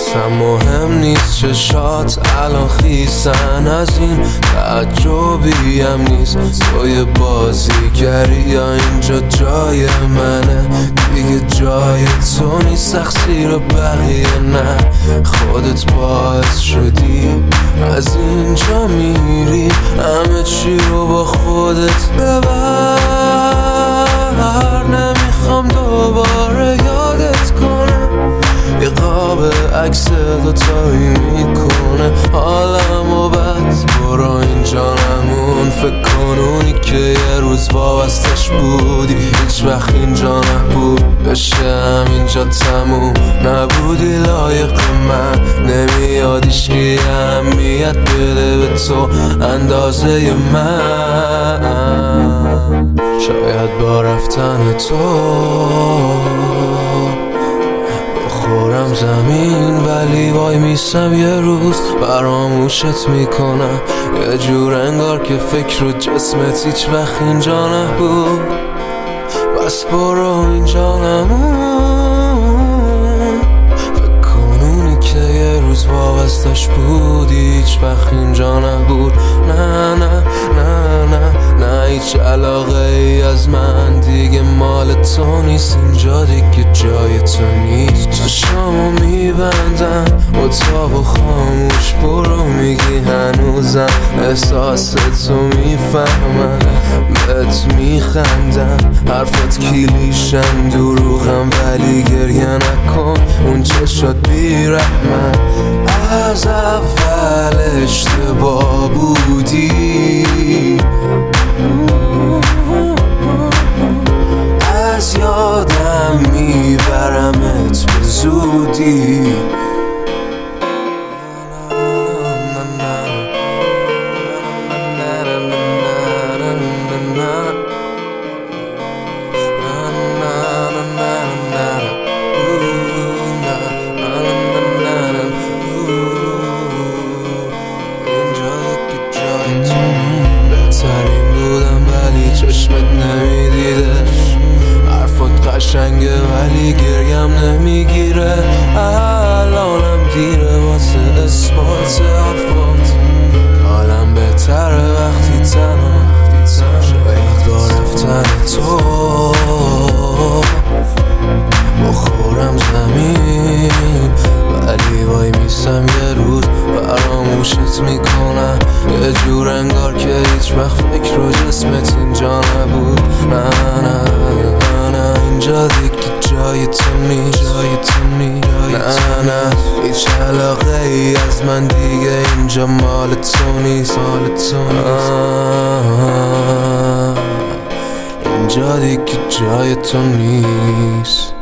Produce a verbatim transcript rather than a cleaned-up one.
اصلا مهم نیست چشات الان خیسن، از این تعجبی هم نیست. توی بازیگری یا اینجا جای منه، دیگه جای تو نیست. تقصیر بقیه نه، خودت باعث شدی از اینجا میری. همه چی رو با خودت ببر، نمیخوام دوباره یادت کنم. یه قاب عکس دوتایی میکنه حالم و بد. برو اینجا نمون، فکر کن اونی که یه روز وابستش بودی هیچ وقت اینجا نبود. بشه همینجا تموم، نبودی لایق من. نمیاد ایشکی اهمیت بده به تو اندازه من. شاید با رفتن تو بخورم زمین، ولی وای میسم یه روز فراموشت میکنم. یه جور انگار که فکر و جسمت هیچ وقت اینجا نبود. بس برو اینجا نمون، فکر کن اونی که یه روز وابستش بودی هیچ وقت اینجا نبود. نه نه نه نه نه، هیچ علاقه ای از من دیگه مال تو نیست. اینجا دیگه جای تو نیست. چشامو میبندم اتاق و خاموش، برو میگی هنوزم احساس تو میفهمم. بهت میخندم، حرفات کلیشن دروغم، ولی گریه نکن اون چشات بیرحمن. از اول اشتباه بودی، از یادم میبرمت به زودی. بهترین بودم ولی چشمت نمیدیدش. حرفات قشنگه ولی گریم نمیگیره. الانم دیره واسه اثبات حرفات. حالم بهتره وقتی تنها. شاید با رفتن تو بخورم زمین، ولی وای میسم یه روز فراموشت میکنم. یه جور انگار که هیچ وقت فکر و جسمت اینجا نبود. نه نه نه، اینجا دیگه جای تو نیست. نه نه، هیچ علاقه ای از من دیگه اینجا مال تو نیست. اینجا دیگه جای تو نیست.